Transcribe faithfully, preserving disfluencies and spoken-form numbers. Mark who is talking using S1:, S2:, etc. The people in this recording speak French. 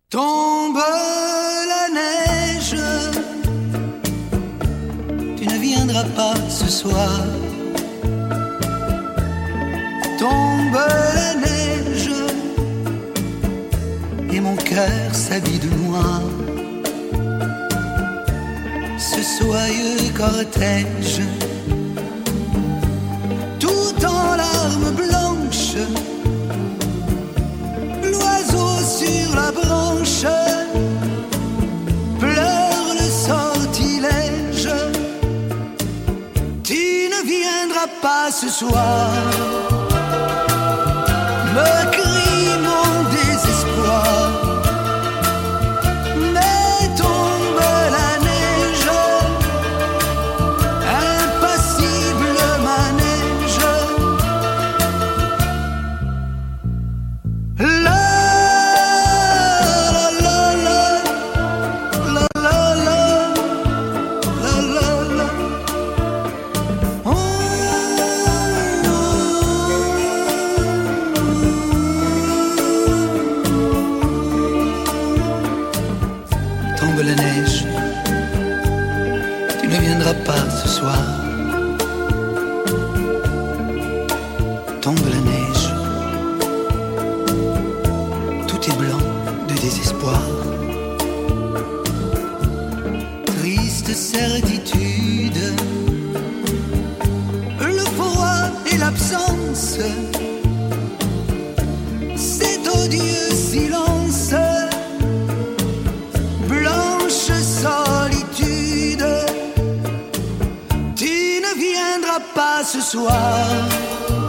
S1: Tombe la neige, tu ne viendras pas ce soir. Tombe la neige, et mon cœur s'habille de noir. Ce soyeux cortège, tout en larmes blanches, l'oiseau sur la branche pleure le sortilège. Tu ne viendras pas ce soir, me crie mon désespoir. Mais tombe la neige, impassible manège. La tombe la neige, tu ne viendras pas ce soir. Tombe la neige, tout est blanc de désespoir. Triste certitude, le froid et l'absence, cet odieux silence. Blanche solitude, tu ne viendras pas ce soir.